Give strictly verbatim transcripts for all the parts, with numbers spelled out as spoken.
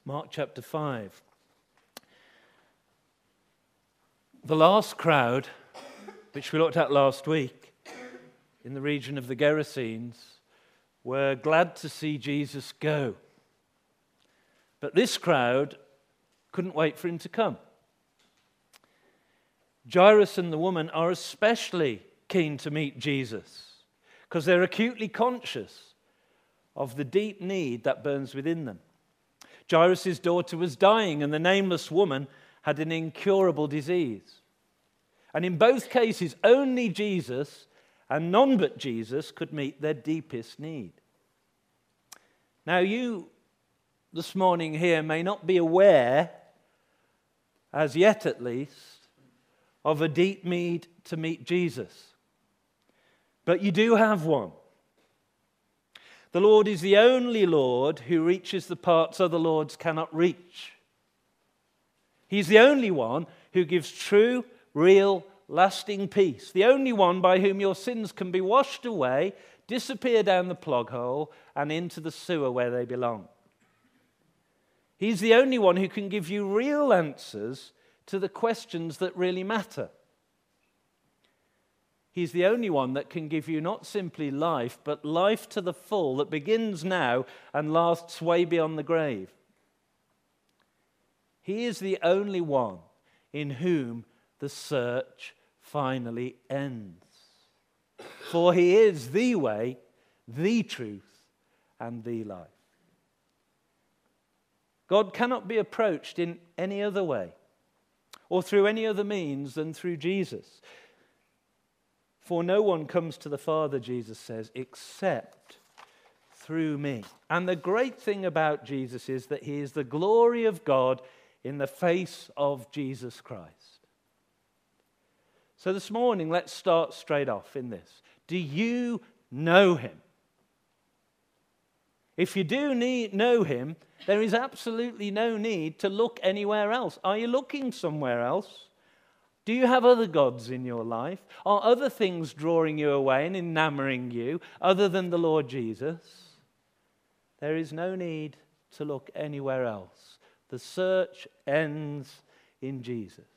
Mark chapter five. The last crowd, which we looked at last week, in the region of the Gerasenes, were glad to see Jesus go. But this crowd couldn't wait for him to come. Jairus and the woman are especially keen to meet Jesus because they're acutely conscious of the deep need that burns within them. Jairus' daughter was dying, and the nameless woman had an incurable disease. And in both cases, only Jesus and none but Jesus could meet their deepest need. Now, you this morning here may not be aware, as yet at least, of a deep need to meet Jesus. But you do have one. The Lord is the only Lord who reaches the parts other lords cannot reach. He's the only one who gives true, real, lasting peace. The only one by whom your sins can be washed away, disappear down the plug hole, and into the sewer where they belong. He's the only one who can give you real answers to the questions that really matter. He's the only one that can give you not simply life, but life to the full that begins now and lasts way beyond the grave. He is the only one in whom the search finally ends. For he is the way, the truth, and the life. God cannot be approached in any other way or through any other means than through Jesus. For no one comes to the Father, Jesus says, except through me. And the great thing about Jesus is that he is the glory of God in the face of Jesus Christ. So this morning, let's start straight off in this. Do you know him? If you do need, know him, there is absolutely no need to look anywhere else. Are you looking somewhere else? Do you have other gods in your life? Are other things drawing you away and enamoring you other than the Lord Jesus? There is no need to look anywhere else. The search ends in Jesus.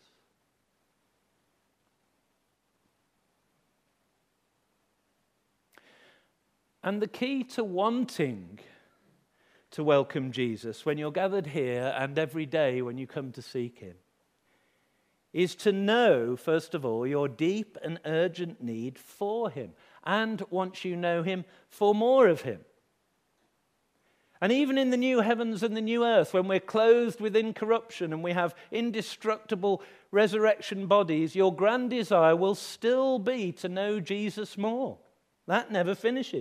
And the key to wanting to welcome Jesus when you're gathered here and every day when you come to seek him is to know, first of all, your deep and urgent need for him. And once you know him, for more of him. And even in the new heavens and the new earth, when we're clothed with incorruption and we have indestructible resurrection bodies, your grand desire will still be to know Jesus more. That never finishes.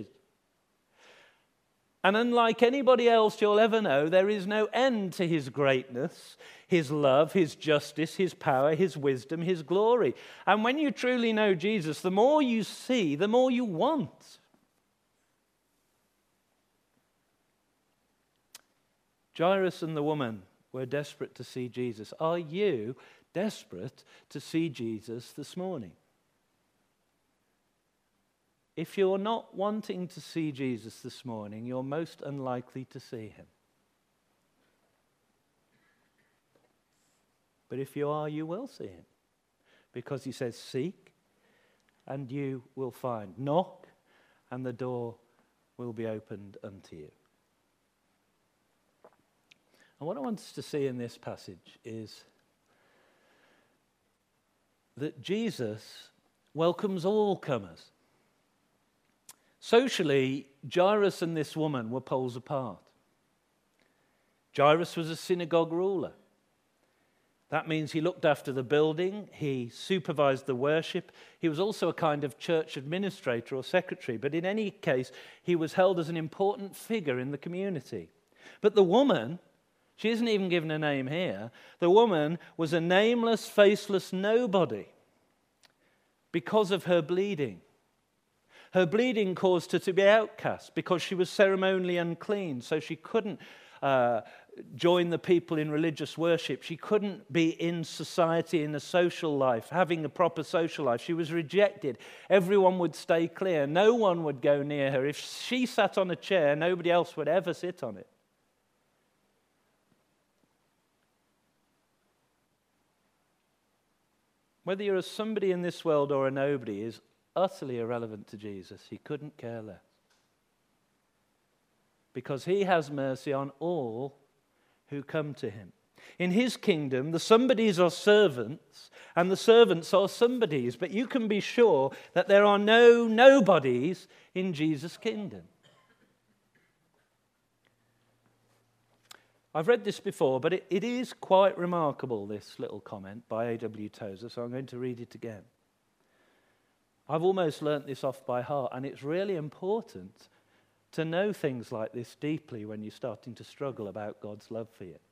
And unlike anybody else you'll ever know, there is no end to his greatness, his love, his justice, his power, his wisdom, his glory. And when you truly know Jesus, the more you see, the more you want. Jairus and the woman were desperate to see Jesus. Are you desperate to see Jesus this morning? If you're not wanting to see Jesus this morning, you're most unlikely to see him. But if you are, you will see him. Because he says, seek and you will find. Knock and the door will be opened unto you. And what I want us to see in this passage is that Jesus welcomes all comers. Socially, Jairus and this woman were poles apart. Jairus was a synagogue ruler. That means he looked after the building, he supervised the worship. He was also a kind of church administrator or secretary, but in any case, he was held as an important figure in the community. But the woman, she isn't even given a name here, the woman was a nameless, faceless nobody because of her bleeding. Her bleeding caused her to be outcast because she was ceremonially unclean, so she couldn't uh, join the people in religious worship. She couldn't be in society, in a social life, having a proper social life. She was rejected. Everyone would stay clear. No one would go near her. If she sat on a chair, nobody else would ever sit on it. Whether you're a somebody in this world or a nobody is utterly irrelevant to Jesus. He couldn't care less. Because he has mercy on all who come to him. In his kingdom, the somebodies are servants and the servants are somebodies. But you can be sure that there are no nobodies in Jesus' kingdom. I've read this before, but it, it is quite remarkable, this little comment by A W Tozer, so I'm going to read it again. I've almost learnt this off by heart, and it's really important to know things like this deeply when you're starting to struggle about God's love for you.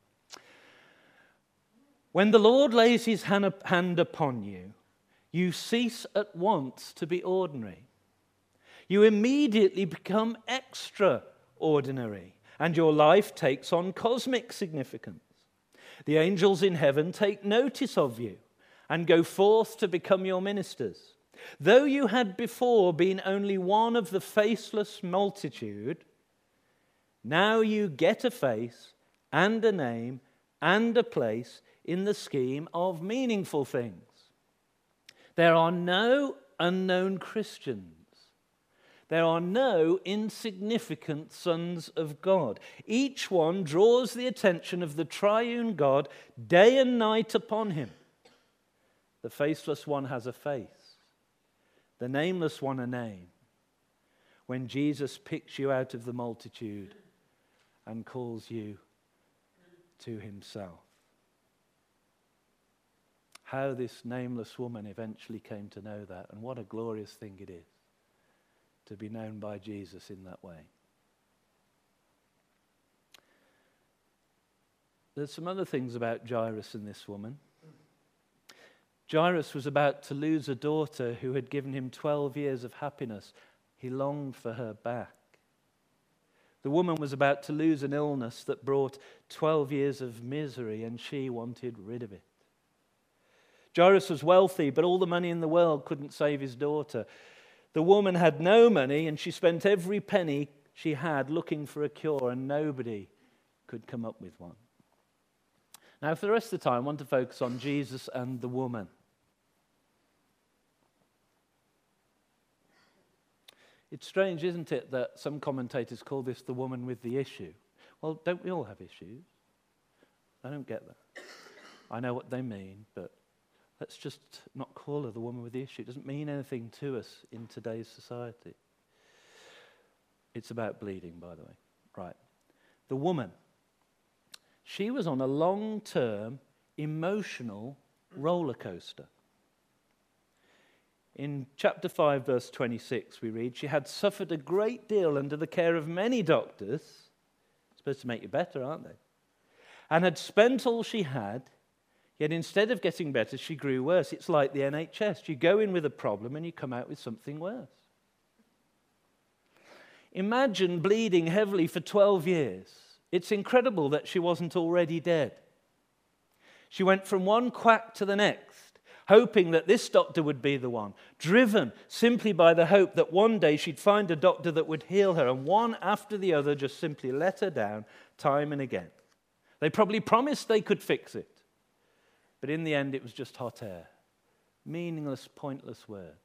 When the Lord lays his hand upon you, you cease at once to be ordinary. You immediately become extraordinary, and your life takes on cosmic significance. The angels in heaven take notice of you and go forth to become your ministers. Though you had before been only one of the faceless multitude, now you get a face and a name and a place in the scheme of meaningful things. There are no unknown Christians. There are no insignificant sons of God. Each one draws the attention of the triune God day and night upon him. The faceless one has a face. The nameless one a name. When Jesus picks you out of the multitude and calls you to himself. How this nameless woman eventually came to know that, and what a glorious thing it is to be known by Jesus in that way. There's some other things about Jairus and this woman. Jairus was about to lose a daughter who had given him twelve years of happiness. He longed for her back. The woman was about to lose an illness that brought twelve years of misery, and she wanted rid of it. Jairus was wealthy, but all the money in the world couldn't save his daughter. The woman had no money, and she spent every penny she had looking for a cure, and nobody could come up with one. Now, for the rest of the time, I want to focus on Jesus and the woman. It's strange, isn't it, that some commentators call this the woman with the issue. Well, don't we all have issues? I don't get that. I know what they mean, but let's just not call her the woman with the issue. It doesn't mean anything to us in today's society. It's about bleeding, by the way. Right. The woman. She was on a long-term emotional roller coaster. In chapter five, verse twenty-six, we read, she had suffered a great deal under the care of many doctors, supposed to make you better, aren't they? And had spent all she had, yet instead of getting better, she grew worse. It's like the N H S. You go in with a problem and you come out with something worse. Imagine bleeding heavily for twelve years. It's incredible that she wasn't already dead. She went from one quack to the next, hoping that this doctor would be the one, driven simply by the hope that one day she'd find a doctor that would heal her, and one after the other just simply let her down time and again. They probably promised they could fix it, but in the end it was just hot air, meaningless, pointless words.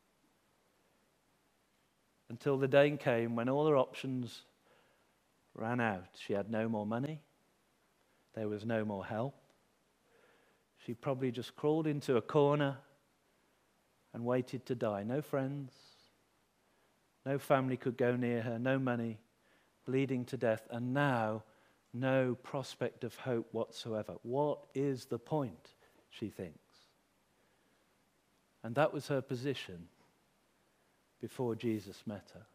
Until the day came when all her options ran out. She had no more money. There was no more help. She probably just crawled into a corner and waited to die. No friends. No family could go near her. No money. Bleeding to death. And now, no prospect of hope whatsoever. What is the point, she thinks. And that was her position before Jesus met her.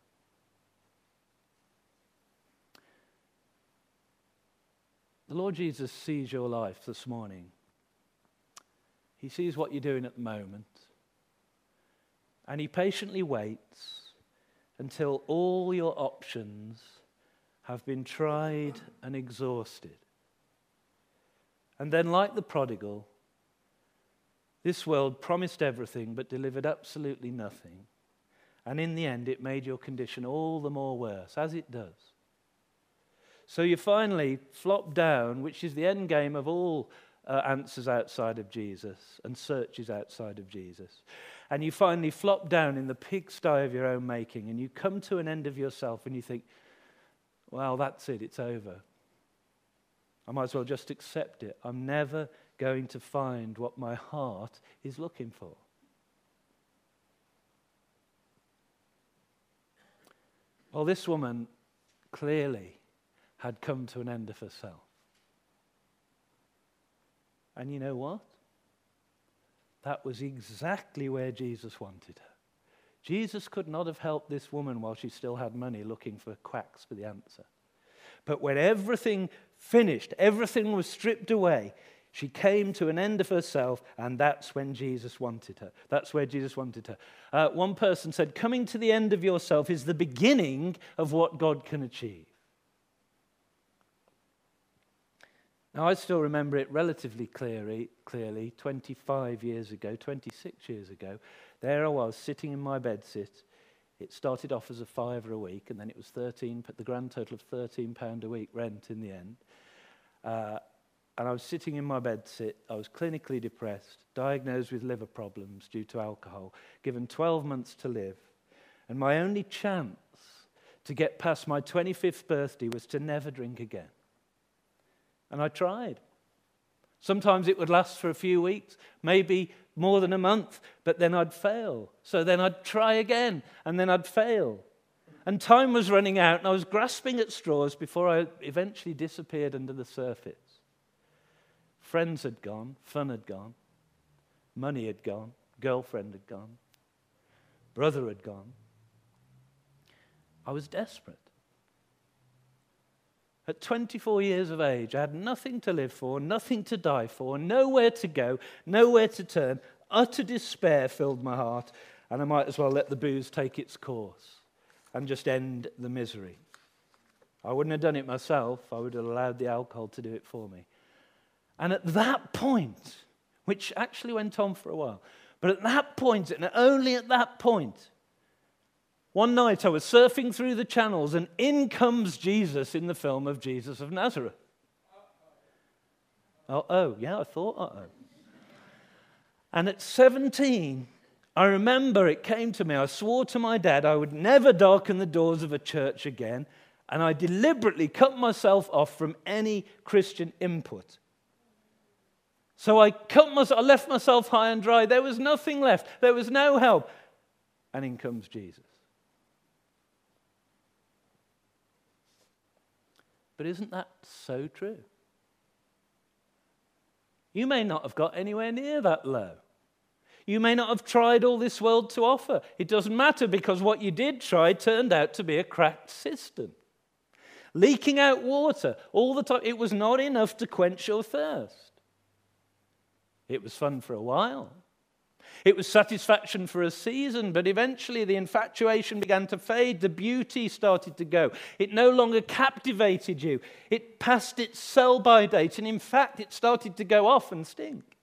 The Lord Jesus sees your life this morning. He sees what you're doing at the moment. And he patiently waits until all your options have been tried and exhausted. And then, like the prodigal, this world promised everything but delivered absolutely nothing. And in the end, it made your condition all the more worse, as it does. So you finally flop down, which is the end game of all uh, answers outside of Jesus and searches outside of Jesus. And you finally flop down in the pigsty of your own making, and you come to an end of yourself and you think, well, that's it, it's over. I might as well just accept it. I'm never going to find what my heart is looking for. Well, this woman clearly had come to an end of herself. And you know what? That was exactly where Jesus wanted her. Jesus could not have helped this woman while she still had money looking for quacks for the answer. But when everything finished, everything was stripped away, she came to an end of herself, and that's when Jesus wanted her. That's where Jesus wanted her. Uh, one person said, coming to the end of yourself is the beginning of what God can achieve. Now, I still remember it relatively clearly, clearly, twenty-five years ago, twenty-six years ago. There I was, sitting in my bedsit. It started off as a fiver a week, and then it was thirteen, the grand total of thirteen pounds a week rent in the end. Uh, and I was sitting in my bedsit. I was clinically depressed, diagnosed with liver problems due to alcohol, given twelve months to live. And my only chance to get past my twenty-fifth birthday was to never drink again. And I tried. Sometimes it would last for a few weeks, maybe more than a month, but then I'd fail. So then I'd try again, and then I'd fail. And time was running out, and I was grasping at straws before I eventually disappeared under the surface. Friends had gone, fun had gone, money had gone, girlfriend had gone, brother had gone. I was desperate. At twenty-four years of age, I had nothing to live for, nothing to die for, nowhere to go, nowhere to turn. Utter despair filled my heart, and I might as well let the booze take its course and just end the misery. I wouldn't have done it myself. I would have allowed the alcohol to do it for me. And at that point, which actually went on for a while, but at that point, and only at that point, one night I was surfing through the channels, and in comes Jesus in the film of Jesus of Nazareth. Oh, oh, yeah, I thought, uh-oh. And at seventeen, I remember it came to me. I swore to my dad I would never darken the doors of a church again, and I deliberately cut myself off from any Christian input. So I cut myself, I left myself high and dry. There was nothing left. There was no help. And in comes Jesus. But isn't that so true? You may not have got anywhere near that low. You may not have tried all this world to offer. It doesn't matter, because what you did try turned out to be a cracked cistern, leaking out water all the time. It was not enough to quench your thirst. It was fun for a while. It was satisfaction for a season, but eventually the infatuation began to fade. The beauty started to go. It no longer captivated you. It passed its sell-by date, and in fact, it started to go off and stink.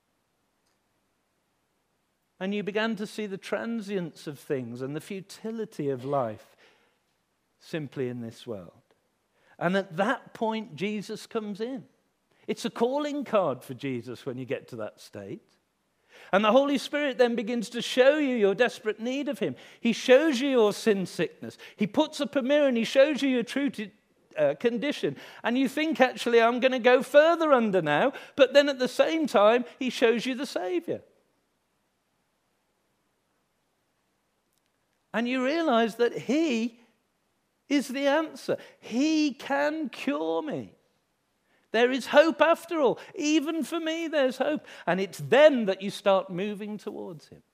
And you began to see the transience of things and the futility of life simply in this world. And at that point, Jesus comes in. It's a calling card for Jesus when you get to that state. And the Holy Spirit then begins to show you your desperate need of Him. He shows you your sin sickness. He puts up a mirror and He shows you your true t- uh, condition. And you think, actually, I'm going to go further under now. But then at the same time, He shows you the Savior. And you realize that He is the answer. He can cure me. There is hope after all. Even for me, there's hope. And it's then that you start moving towards Him.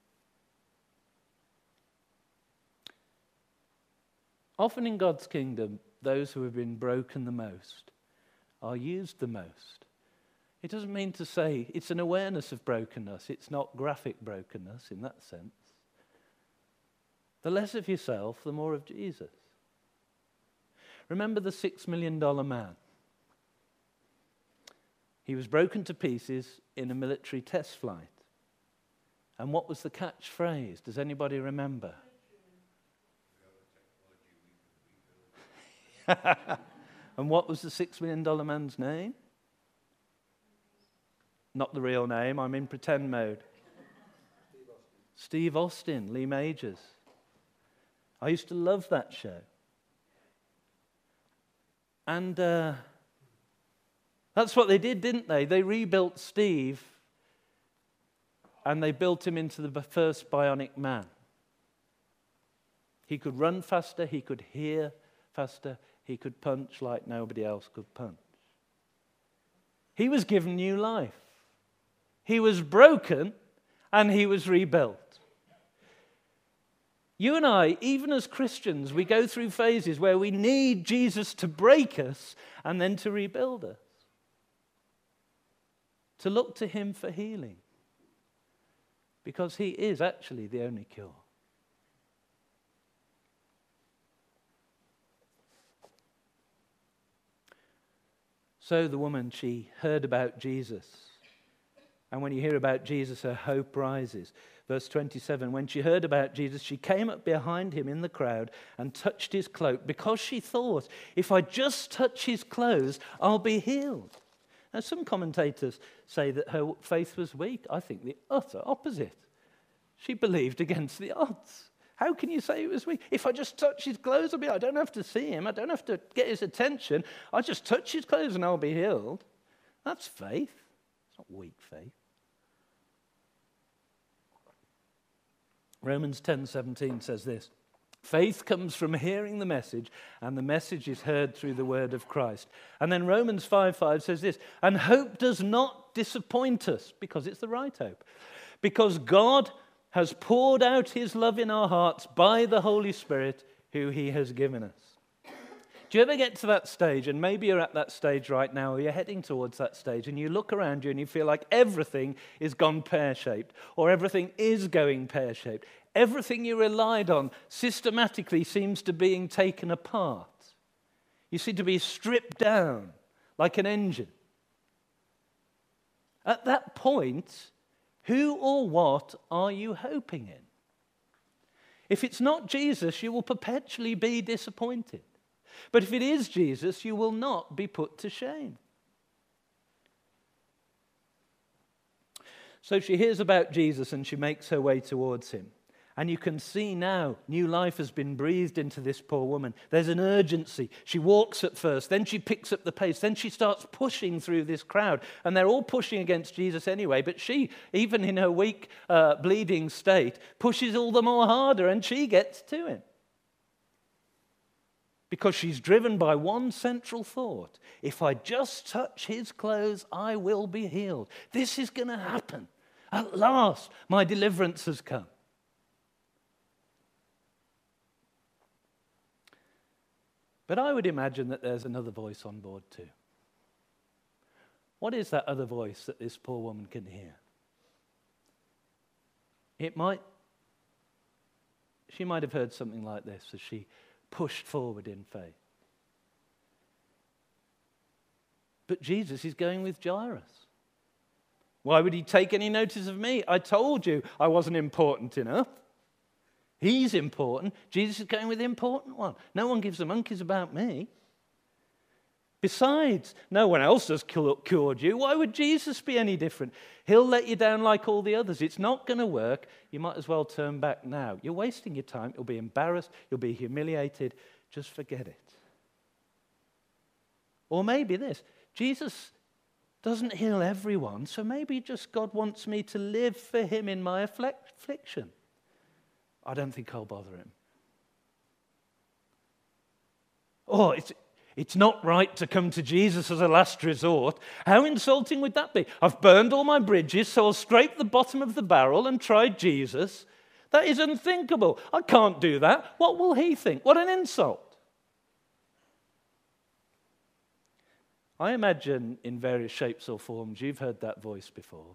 Often in God's kingdom, those who have been broken the most are used the most. It doesn't mean to say it's an awareness of brokenness. It's not graphic brokenness in that sense. The less of yourself, the more of Jesus. Remember the six million dollar man. He was broken to pieces in a military test flight. And what was the catchphrase? Does anybody remember? And what was the six million dollar man's name? Not the real name, I'm in pretend mode. Steve Austin, Lee Majors. I used to love that show. And uh, that's what they did, didn't they? They rebuilt Steve and they built him into the first bionic man. He could run faster, he could hear faster, he could punch like nobody else could punch. He was given new life. He was broken and he was rebuilt. You and I, even as Christians, we go through phases where we need Jesus to break us and then to rebuild us. To look to him for healing. Because he is actually the only cure. So the woman, she heard about Jesus. And when you hear about Jesus, her hope rises. Verse twenty-seven, when she heard about Jesus, she came up behind him in the crowd and touched his cloak because she thought, if I just touch his clothes, I'll be healed. Now, some commentators say that her faith was weak. I think the utter opposite. She believed against the odds. How can you say it was weak? If I just touch his clothes, I'll be, I don't have to see him. I don't have to get his attention. I'll just touch his clothes and I'll be healed. That's faith. It's not weak faith. Romans ten seventeen says this, faith comes from hearing the message, and the message is heard through the word of Christ. And then Romans five five says this, and hope does not disappoint us, because it's the right hope. Because God has poured out his love in our hearts by the Holy Spirit who he has given us. Do you ever get to that stage, and maybe you're at that stage right now, or you're heading towards that stage, and you look around you and you feel like everything is gone pear-shaped, or everything is going pear-shaped. Everything you relied on systematically seems to be being taken apart. You seem to be stripped down like an engine. At that point, who or what are you hoping in? If it's not Jesus, you will perpetually be disappointed. But if it is Jesus, you will not be put to shame. So she hears about Jesus and she makes her way towards him. And you can see now, new life has been breathed into this poor woman. There's an urgency. She walks at first, then she picks up the pace, then she starts pushing through this crowd. And they're all pushing against Jesus anyway, but she, even in her weak, uh, bleeding state, pushes all the more harder, and she gets to him. Because she's driven by one central thought. If I just touch his clothes, I will be healed. This is going to happen. At last, my deliverance has come. But I would imagine that there's another voice on board too. What is that other voice that this poor woman can hear? It might, she might have heard something like this as she pushed forward in faith. But Jesus is going with Jairus. Why would he take any notice of me? I told you I wasn't important enough. He's important. Jesus is going with the important one. No one gives a monkeys about me. Besides, no one else has cured you. Why would Jesus be any different? He'll let you down like all the others. It's not going to work. You might as well turn back now. You're wasting your time. You'll be embarrassed. You'll be humiliated. Just forget it. Or maybe this. Jesus doesn't heal everyone, so maybe just God wants me to live for him in my affliction. I don't think I'll bother him. Oh, it's, it's not right to come to Jesus as a last resort. How insulting would that be? I've burned all my bridges, so I'll scrape the bottom of the barrel and try Jesus. That is unthinkable. I can't do that. What will he think? What an insult. I imagine in various shapes or forms you've heard that voice before.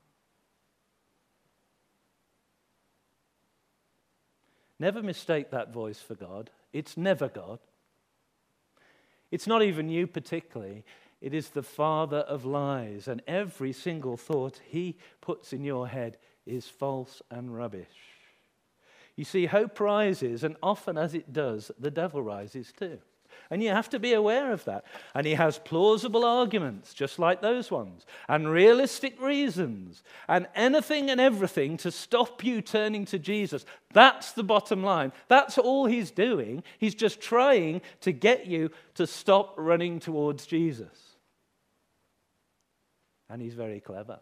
Never mistake that voice for God. It's never God. It's not even you particularly. It is the father of lies, and every single thought he puts in your head is false and rubbish. You see, hope rises, and often as it does, the devil rises too. And you have to be aware of that. And he has plausible arguments, just like those ones, and realistic reasons, and anything and everything to stop you turning to Jesus. That's the bottom line. That's all he's doing. He's just trying to get you to stop running towards Jesus. And he's very clever.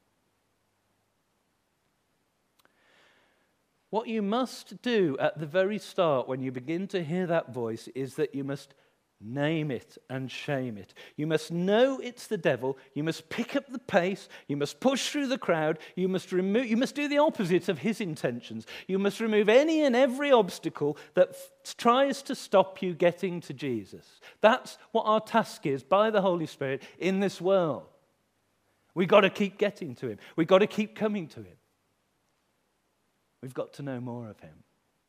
What you must do at the very start when you begin to hear that voice is that you must name it and shame it. You must know it's the devil. You must pick up the pace. You must push through the crowd. You must remove, you must do the opposite of his intentions. You must remove any and every obstacle that f- tries to stop you getting to Jesus. That's what our task is by the Holy Spirit in this world. We've got to keep getting to him. We've got to keep coming to him. We've got to know more of him.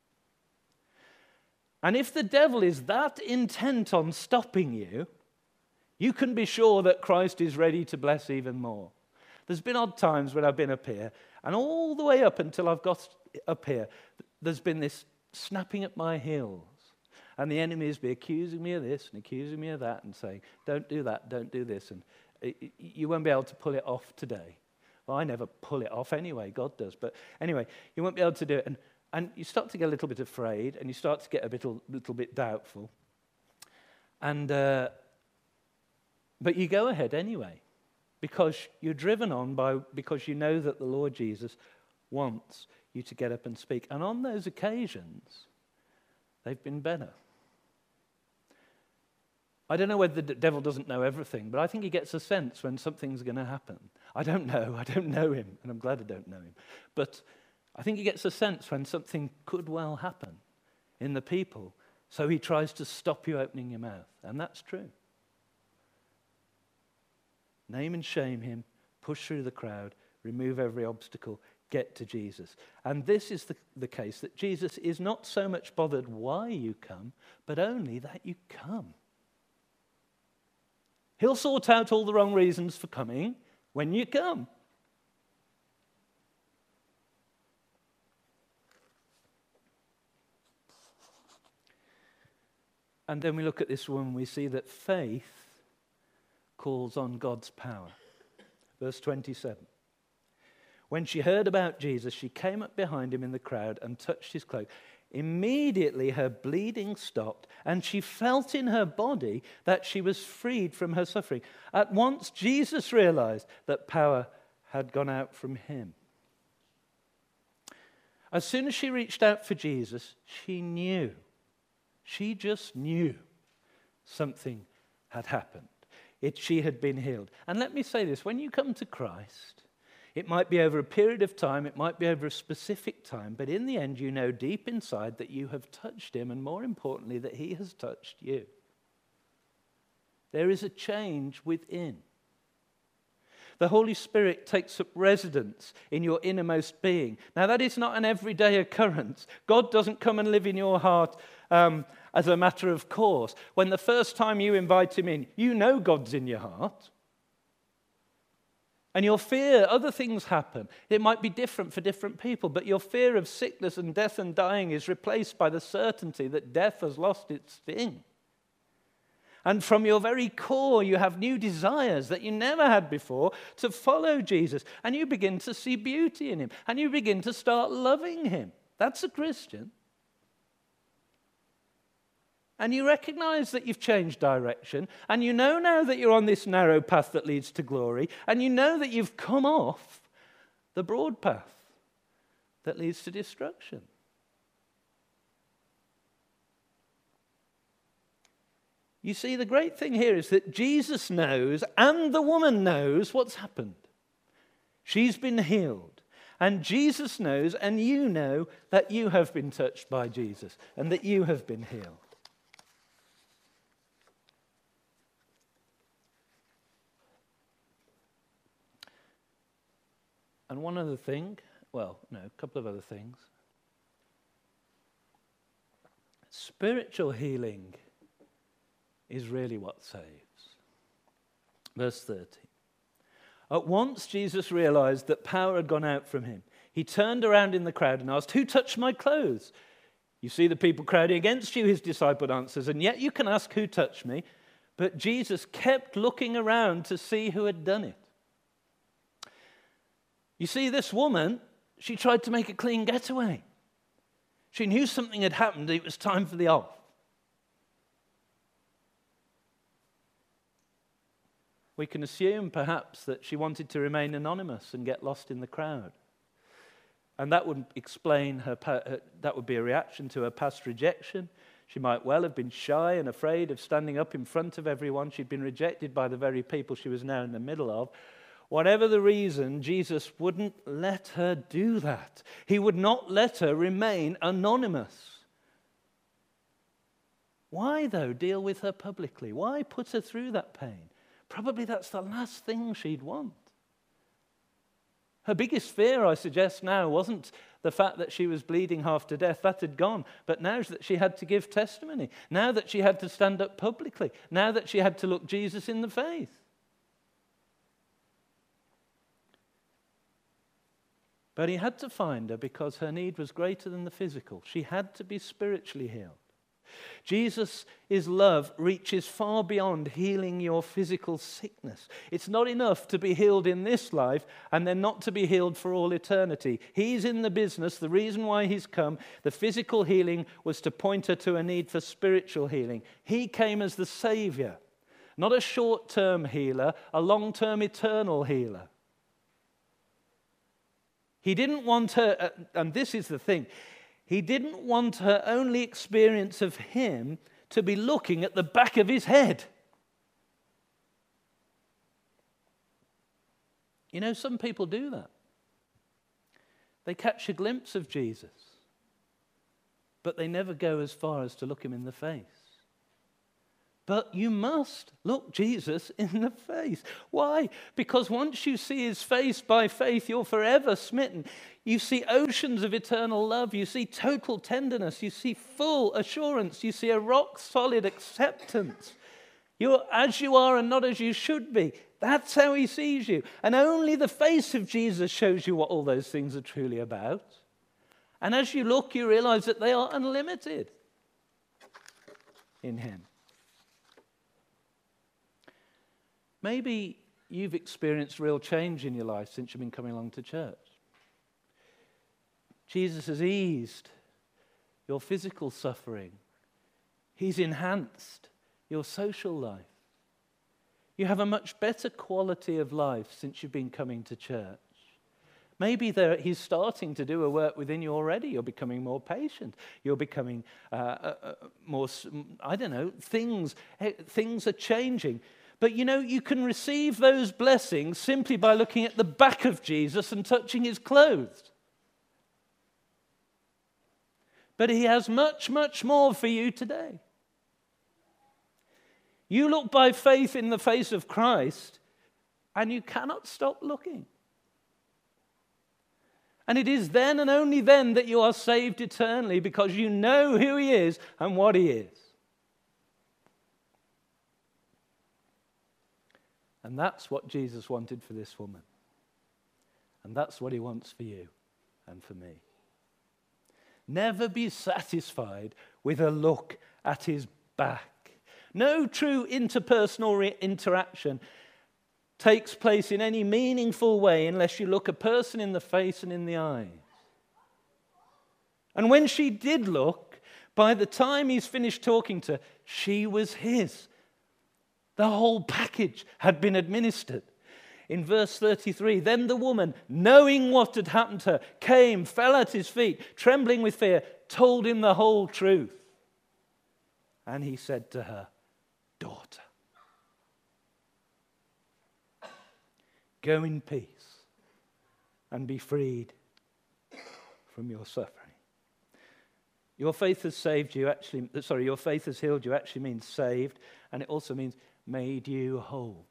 And if the devil is that intent on stopping you, you can be sure that Christ is ready to bless even more. There's been odd times when I've been up here, and all the way up until I've got up here, there's been this snapping at my heels. And the enemy has been accusing me of this and accusing me of that and saying, don't do that, don't do this. And you won't be able to pull it off today. Well, I never pull it off anyway, God does. But anyway, you won't be able to do it. And, and you start to get a little bit afraid, and you start to get a little, little bit doubtful. And uh, but you go ahead anyway, because you're driven on by, because you know that the Lord Jesus wants you to get up and speak. And on those occasions, they've been better. I don't know whether the devil doesn't know everything, but I think he gets a sense when something's going to happen. I don't know. I don't know him, and I'm glad I don't know him. But I think he gets a sense when something could well happen in the people, so he tries to stop you opening your mouth, and that's true. Name and shame him, push through the crowd, remove every obstacle, get to Jesus. And this is the, the case, that Jesus is not so much bothered why you come, but only that you come. He'll sort out all the wrong reasons for coming when you come. And then we look at this one, we see that faith calls on God's power. Verse twenty-seven. When she heard about Jesus, she came up behind him in the crowd and touched his cloak. Immediately her bleeding stopped, and she felt in her body that she was freed from her suffering. At once Jesus realized that power had gone out from him. As soon as she reached out for Jesus, she knew. She just knew something had happened. It, she had been healed. And let me say this, when you come to Christ, it might be over a period of time, it might be over a specific time, but in the end you know deep inside that you have touched him, and more importantly, that he has touched you. There is a change within. The Holy Spirit takes up residence in your innermost being. Now that is not an everyday occurrence. God doesn't come and live in your heart um, as a matter of course. When the first time you invite him in, you know God's in your heart. And your fear, other things happen. It might be different for different people, but your fear of sickness and death and dying is replaced by the certainty that death has lost its sting. And from your very core, you have new desires that you never had before to follow Jesus. And you begin to see beauty in him. And you begin to start loving him. That's a Christian. And you recognize that you've changed direction, and you know now that you're on this narrow path that leads to glory, and you know that you've come off the broad path that leads to destruction. You see, the great thing here is that Jesus knows, and the woman knows what's happened. She's been healed. And Jesus knows, and you know, that you have been touched by Jesus, and that you have been healed. And one other thing, well, no, a couple of other things. Spiritual healing is really what saves. Verse thirty. At once Jesus realized that power had gone out from him. He turned around in the crowd and asked, "Who touched my clothes?" You see the people crowding against you, his disciple answers, and yet you can ask, who touched me? But Jesus kept looking around to see who had done it. You see, this woman, she tried to make a clean getaway. She knew something had happened. It was time for the off. We can assume, perhaps, that she wanted to remain anonymous and get lost in the crowd. And that would explain her, that would be a reaction to her past rejection. She might well have been shy and afraid of standing up in front of everyone. She'd been rejected by the very people she was now in the middle of. Whatever the reason, Jesus wouldn't let her do that. He would not let her remain anonymous. Why, though, deal with her publicly? Why put her through that pain? Probably that's the last thing she'd want. Her biggest fear, I suggest now, wasn't the fact that she was bleeding half to death. That had gone. But now that she had to give testimony, now that she had to stand up publicly, now that she had to look Jesus in the face. But he had to find her because her need was greater than the physical. She had to be spiritually healed. Jesus' love reaches far beyond healing your physical sickness. It's not enough to be healed in this life and then not to be healed for all eternity. He's in the business. The reason why he's come, the physical healing, was to point her to a need for spiritual healing. He came as the Savior, not a short-term healer, a long-term eternal healer. He didn't want her, and this is the thing, he didn't want her only experience of him to be looking at the back of his head. You know, some people do that. They catch a glimpse of Jesus, but they never go as far as to look him in the face. But you must look Jesus in the face. Why? Because once you see his face by faith, you're forever smitten. You see oceans of eternal love. You see total tenderness. You see full assurance. You see a rock-solid acceptance. You're as you are and not as you should be. That's how he sees you. And only the face of Jesus shows you what all those things are truly about. And as you look, you realize that they are unlimited in him. Maybe you've experienced real change in your life since you've been coming along to church. Jesus has eased your physical suffering. He's enhanced your social life. You have a much better quality of life since you've been coming to church. Maybe there, he's starting to do a work within you already. You're becoming more patient. You're becoming uh, uh, more, I don't know, things, things are changing. But you know, you can receive those blessings simply by looking at the back of Jesus and touching his clothes. But he has much, much more for you today. You look by faith in the face of Christ, and you cannot stop looking. And it is then and only then that you are saved eternally, because you know who he is and what he is. And that's what Jesus wanted for this woman. And that's what he wants for you and for me. Never be satisfied with a look at his back. No true interpersonal re- interaction takes place in any meaningful way unless you look a person in the face and in the eyes. And when she did look, by the time he's finished talking to her, she was his. The whole package had been administered. In verse thirty-three, then the woman, knowing what had happened to her, came, fell at his feet, trembling with fear, told him the whole truth. And he said to her, daughter, go in peace and be freed from your suffering. Your faith has saved you, actually, sorry, your faith has healed you actually means saved, and it also means made you whole.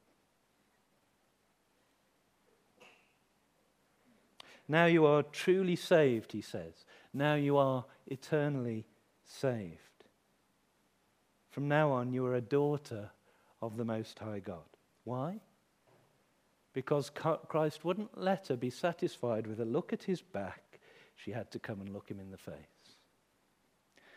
Now you are truly saved, he says. Now you are eternally saved. From now on, you are a daughter of the Most High God. Why? Because Christ wouldn't let her be satisfied with a look at his back. She had to come and look him in the face.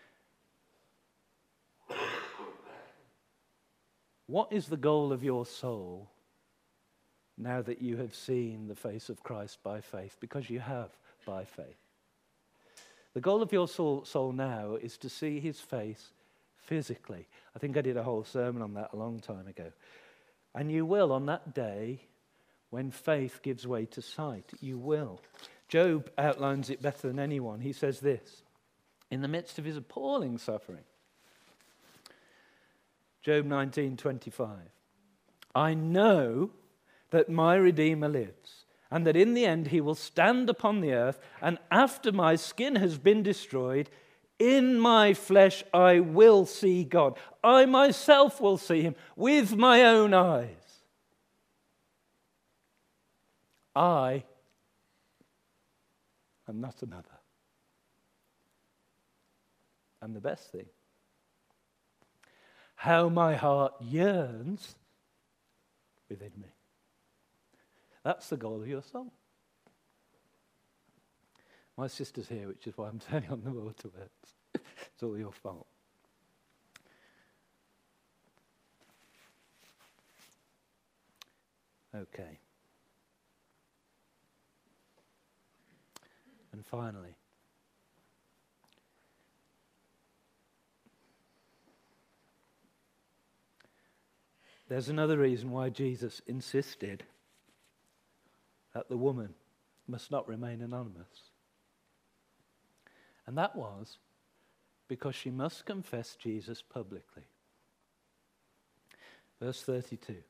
What is the goal of your soul now that you have seen the face of Christ by faith? Because you have by faith. The goal of your soul, soul now is to see his face physically. I think I did a whole sermon on that a long time ago. And you will on that day when faith gives way to sight. You will. Job outlines it better than anyone. He says this, in the midst of his appalling suffering. Job nineteen twenty-five. I know that my Redeemer lives, and that in the end he will stand upon the earth, and after my skin has been destroyed, in my flesh I will see God. I myself will see him with my own eyes. I am not another. And the best thing, how my heart yearns within me. That's the goal of your soul. My sister's here, which is why I'm turning on the waterworks. It's all your fault. Okay. And finally, there's another reason why Jesus insisted that the woman must not remain anonymous. And that was because she must confess Jesus publicly. Verse thirty-two.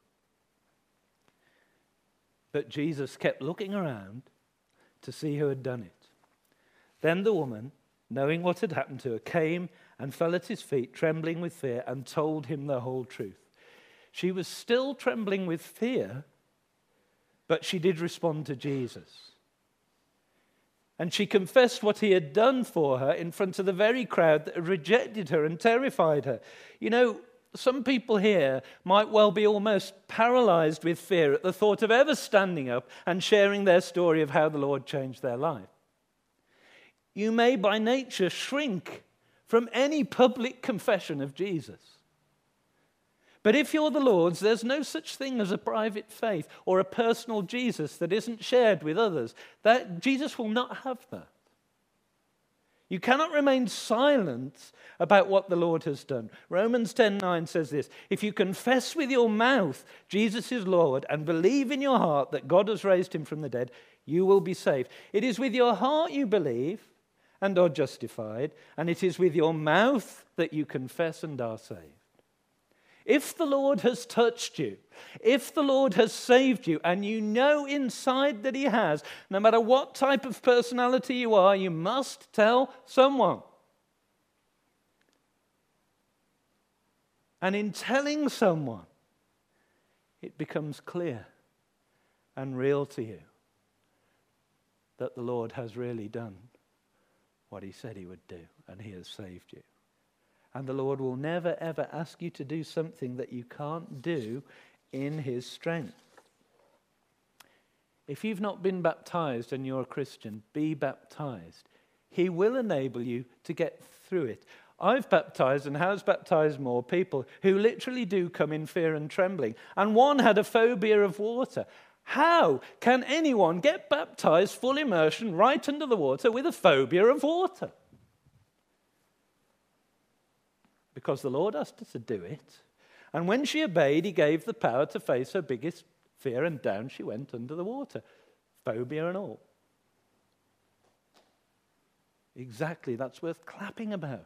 But Jesus kept looking around to see who had done it. Then the woman, knowing what had happened to her, came and fell at his feet, trembling with fear, and told him the whole truth. She was still trembling with fear, but she did respond to Jesus. And she confessed what he had done for her in front of the very crowd that had rejected her and terrified her. You know, some people here might well be almost paralyzed with fear at the thought of ever standing up and sharing their story of how the Lord changed their life. You may by nature shrink from any public confession of Jesus. But if you're the Lord's, there's no such thing as a private faith or a personal Jesus that isn't shared with others. That Jesus will not have that. You cannot remain silent about what the Lord has done. Romans ten nine says this, if you confess with your mouth Jesus is Lord and believe in your heart that God has raised him from the dead, you will be saved. It is with your heart you believe and are justified, and it is with your mouth that you confess and are saved. If the Lord has touched you, if the Lord has saved you, and you know inside that he has, no matter what type of personality you are, you must tell someone. And in telling someone, it becomes clear and real to you that the Lord has really done what he said he would do, and he has saved you. And the Lord will never, ever ask you to do something that you can't do in his strength. If you've not been baptized and you're a Christian, be baptized. He will enable you to get through it. I've baptized and has baptized more people who literally do come in fear and trembling. And one had a phobia of water. How can anyone get baptized full immersion right under the water with a phobia of water? Because the Lord asked her to do it. And when she obeyed, he gave the power to face her biggest fear, and down she went under the water, phobia and all. Exactly, that's worth clapping about.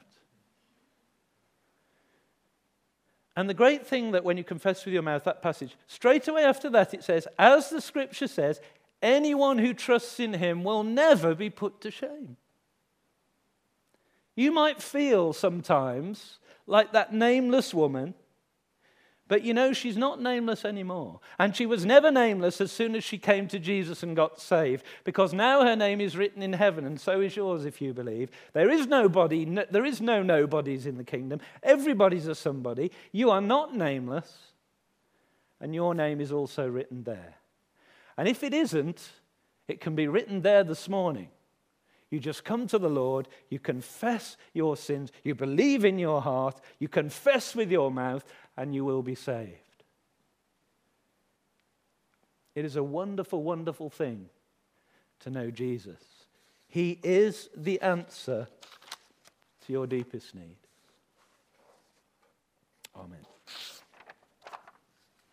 And the great thing that when you confess with your mouth, that passage, straight away after that it says, as the scripture says, anyone who trusts in him will never be put to shame. You might feel sometimes like that nameless woman, but you know she's not nameless anymore. And she was never nameless as soon as she came to Jesus and got saved, because now her name is written in heaven, and so is yours if you believe. There is nobody, no, there is no nobodies in the kingdom. Everybody's a somebody. You are not nameless, and your name is also written there. And if it isn't, it can be written there this morning. You just come to the Lord, you confess your sins, you believe in your heart, you confess with your mouth, and you will be saved. It is a wonderful, wonderful thing to know Jesus. He is the answer to your deepest need. Amen.